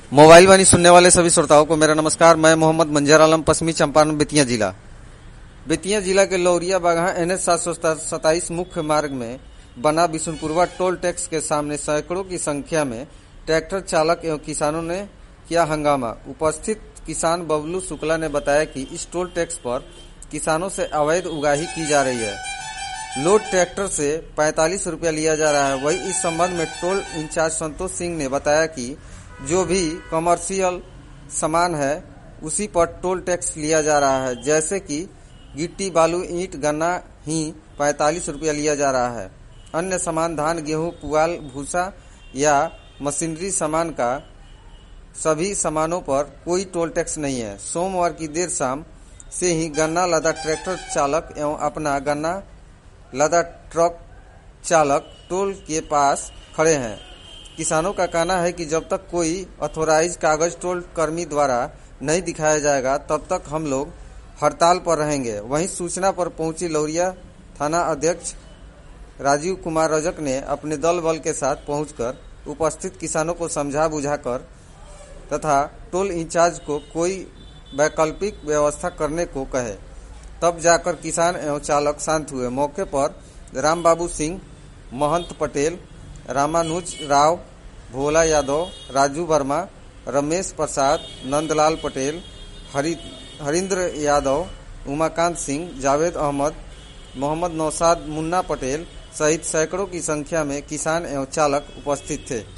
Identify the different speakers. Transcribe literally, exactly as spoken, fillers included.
Speaker 1: Mobile वाणी सुनने वाले सभी श्रोताओं को मेरा नमस्कार। मैं मोहम्मद मंजर आलम, पश्चिमी चंपारण बेतिया जिला बेतिया जिला के लौरिया बागहा एन एच सात सौ सताईस मुख्य मार्ग में बना बिशुनपुरवा टोल टैक्स के सामने सैकड़ों की संख्या में ट्रैक्टर चालक एवं किसानों ने किया हंगामा। उपस्थित किसान बबलू शुक्ला ने बताया कि इस टोल टैक्स पर किसानों से अवैध उगाही की जा रही है। लोड ट्रैक्टर से पैंतालीस रुपया लिया जा रहा है। वही इस संबंध में टोल इंचार्ज संतोष सिंह ने बताया कि जो भी कमर्शियल सामान है उसी पर टोल टैक्स लिया जा रहा है, जैसे कि गिट्टी, बालू, ईंट, गन्ना ही पैंतालीस रुपया लिया जा रहा है। अन्य सामान धान, गेहूं, पुआल, भूसा या मशीनरी सामान का सभी सामानों पर कोई टोल टैक्स नहीं है। सोमवार की देर शाम से ही गन्ना लदा ट्रैक्टर चालक एवं अपना गन्ना लदा ट्रक चालक टोल के पास खड़े हैं। किसानों का कहना है कि जब तक कोई अथोराइज कागज टोल कर्मी द्वारा नहीं दिखाया जाएगा तब तक हम लोग हड़ताल पर रहेंगे। वहीं सूचना पर पहुंची लौरिया थाना अध्यक्ष राजीव कुमार रजक ने अपने दल बल के साथ पहुंचकर उपस्थित किसानों को समझा बुझाकर तथा टोल इंचार्ज को कोई वैकल्पिक व्यवस्था करने को कहे। तब जाकर किसान एवं चालक शांत हुए। मौके पर राम बाबू सिंह, महंत पटेल, रामानुज राव, भोला यादव, राजू वर्मा, रमेश प्रसाद, नंदलाल पटेल, हरि हरिंद्र यादव, उमाकांत सिंह, जावेद अहमद, मोहम्मद नौशाद, मुन्ना पटेल सहित सैकड़ों की संख्या में किसान एवं चालक उपस्थित थे।